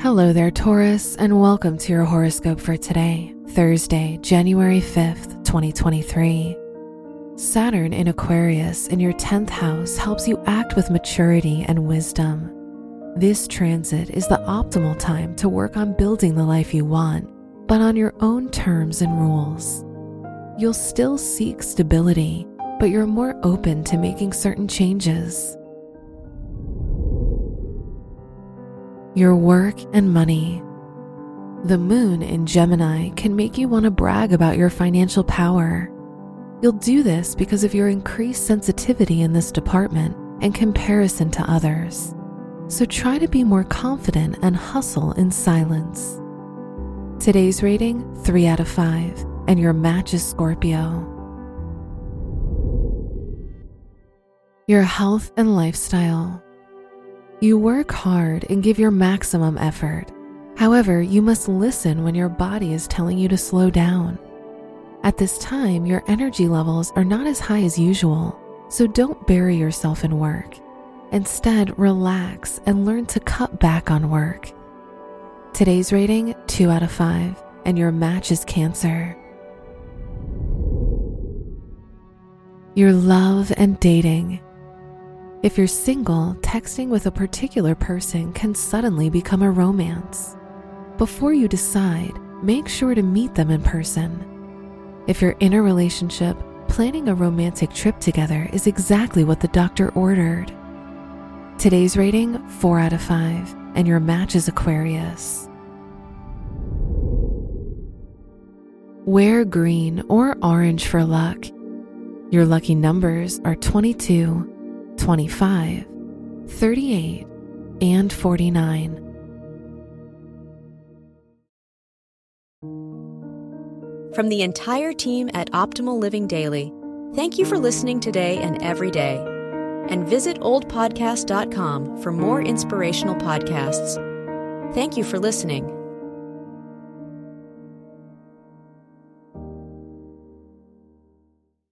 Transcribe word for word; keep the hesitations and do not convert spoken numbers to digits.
Hello there, Taurus, and welcome to your horoscope for today, Thursday, January fifth, twenty twenty-three. Saturn in Aquarius in your tenth house helps you act with maturity and wisdom. This transit is the optimal time to work on building the life you want, but on your own terms and rules. You'll still seek stability, but you're more open to making certain changes. Your work and money. The moon in Gemini can make you want to brag about your financial power. You'll do this because of your increased sensitivity in this department and comparison to others. So try to be more confident and hustle in silence. Today's rating, three out of five, and your match is Scorpio. Your health and lifestyle. You work hard and give your maximum effort. However, you must listen when your body is telling you to slow down. At this time, your energy levels are not as high as usual, so don't bury yourself in work. Instead, relax and learn to cut back on work. Today's rating, two out of five, and your match is Cancer. Your love and dating. If you're single, texting with a particular person can suddenly become a romance. Before you decide, make sure to meet them in person. If you're in a relationship, planning a romantic trip together is exactly what the doctor ordered. Today's rating, four out of five, and your match is Aquarius. Wear green or orange for luck. Your lucky numbers are twenty-two, twenty-five, thirty-eight, and forty-nine. From the entire team at Optimal Living Daily, thank you for listening today and every day. And visit old podcast dot com for more inspirational podcasts. Thank you for listening.